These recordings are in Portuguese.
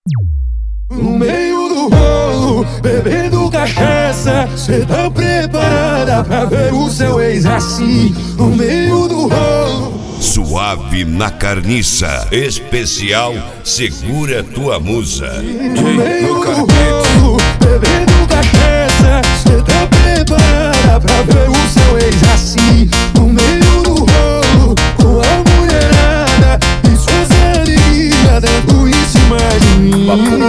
No meio do rolo, bebendo cachaça, cê tá preparada pra ver o seu ex assim? No meio do rolo, Suave na carniça, especial Segura Tua Musa. no meio do rolo, bebendo cachaça, cê tá preparada pra ver o seu ex assim? No meio do rolo, com a mulherada e suas amiguinhas dando em cima de mim.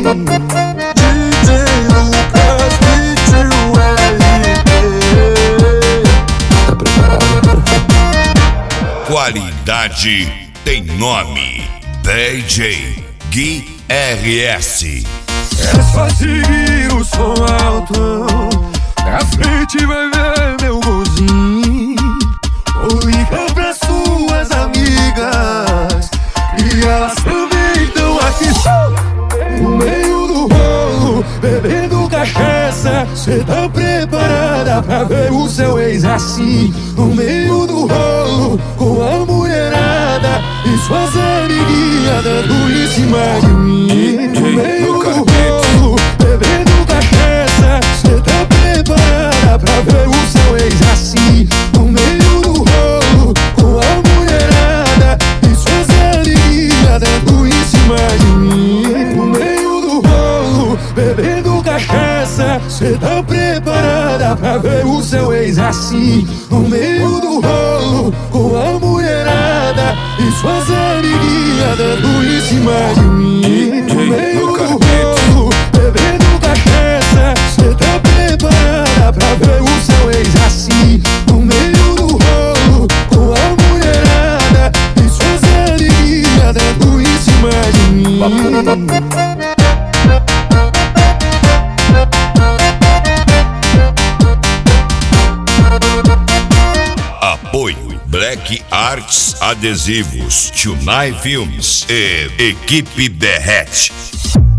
Qualidade tem nome. DJ Gui RS. É só seguir o som alto, na frente vai ver meu golzinho. Ou liga pra suas amigas, e elas também estão aqui. No meio do rolo, bebendo cachaça, cê tá preparada pra ver o seu ex assim? No meio do rolo, com a mulherada e suas amiguinhas dando em cima de mim. No meio do rolo, bebendo cachaça, cê tá preparada pra ver o seu ex assim? No meio do rolo, com a mulherada e suas amiguinhas dando em cima de mim. No meio do rolo, bebendo cachaça, cê tá preparada pra ver o seu ex assim? No meio do rolo, com a mulherada e suas amiguinhas dando em cima de mim. No meio do rolo, bebendo cachaça, cê tá preparada pra ver o seu ex assim? No meio do rolo, com a mulherada e suas amiguinhas dando em cima de mim. Apoio Black Arts Adesivos, Tunai Filmes e Equipe Derrete.